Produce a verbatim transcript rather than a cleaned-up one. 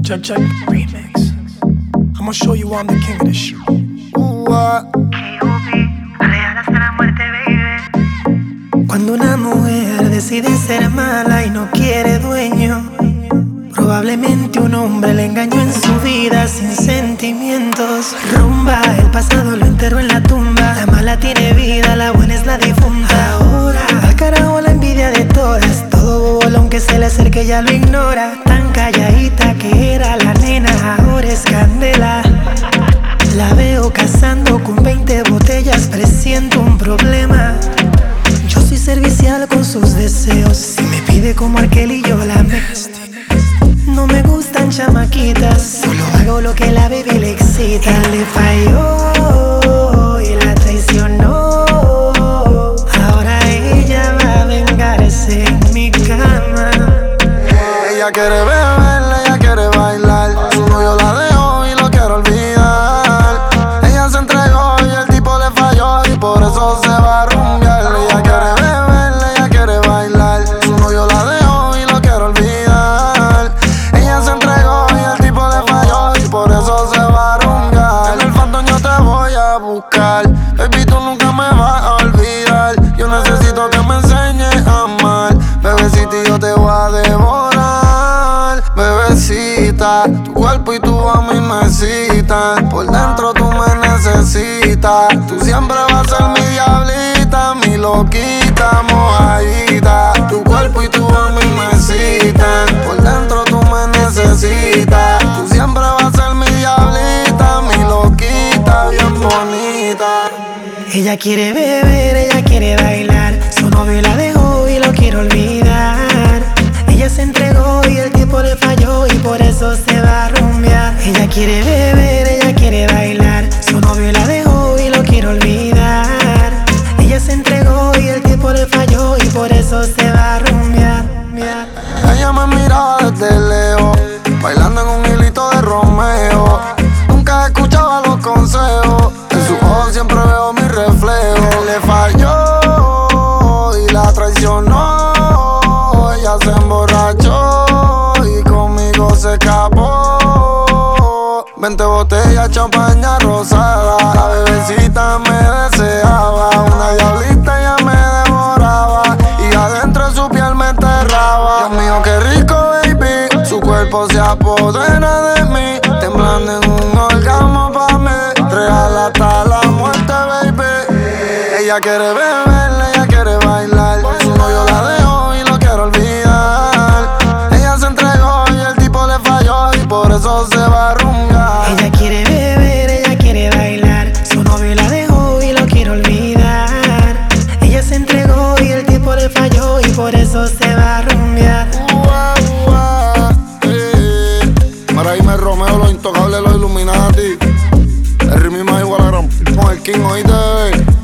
Check, check, remix. I'ma show you I'm the king of this shit. Ooh, uh. Real hasta la muerte, baby. Cuando una mujer decide ser mala y no quiere dueño, probablemente un hombre le engañó en su vida sin sentimientos. Rumba, el pasado lo enterró en la tumba. La mala tiene vida, la buena es la difunta. Ahora, al carajo la envidia de todas. Todo bobo, aunque se le acerque ya lo ignora. Tan calladita que era la nena, ahora es candela. La veo cazando con veinte botellas, presiento un problema. Yo soy servicial con sus deseos. Si me pide como aquel y yo la me. No me gustan chamaquitas, solo hago lo que la baby le excita. Él le falló y la traicionó. Ahora ella va a vengarse en mi cama. Ella quiere beber, ella quiere bailar. Su novio la dejó y lo quiere olvidar. Ella se entregó y el tipo le falló y por eso se va a rumbear. Ella quiere beber, ella quiere bailar. Su novio la dejó y lo quiere olvidar. Ella se entregó y el tipo le falló y por eso se va a rumbear. En el Phantom yo te voy a buscar. Baby, tú nunca me vas a olvidar. Yo necesito que me enseñes a amar. Bebecita, yo te voy a devorar. Bebecita, tu cuerpo y tu a mí me citan. Por dentro tú me necesitas. Tú siempre vas a ser mi diablita, mi loquita, mojadita. Tu cuerpo y tu a mí me citan. Por dentro tú me necesitas. Tú siempre vas a ser mi diablita, mi loquita, bien bonita. Ella quiere beber, ella quiere bailar. Su novio la dejó y lo quiere olvidar. Ella se entregó y el tipo le falló y por eso se va a rumbear. Ella quiere beber, ella quiere bailar. Su novio la dejó y lo quiere olvidar. Ella se entregó y el tipo le falló y por eso se va a rumbear. Ella me miraba desde lejos, bailando en un hilito de Romeo. Nunca escuchaba los consejos, en sus ojos siempre veo mi reflejo. Le falló y la traicionó. Ella se emborrachó y conmigo se escapó. Veinte botellas, champaña rosada. La bebecita me deseaba. Una diablita ella me devoraba y adentro de su piel me enterraba. Dios mío, qué rico, baby. Su cuerpo se apodera de mí, temblando en un orgasmo pa' mí. Real hasta la muerte, baby. Ella quiere beber, ella quiere bailar. Su novio la dejó y lo quiere olvidar. Ella se entregó y el tipo le falló y por eso se va a rumbear. Ella quiere beber, ella quiere bailar. Su novio la dejó y lo quiere olvidar. Ella se entregó y el tipo le falló y por eso se va a rumbear. Ua, ua, eh. Para irme Romeo, los intocables, los Illuminati. El ritmo más igual a gran con el King, oíste, bebé.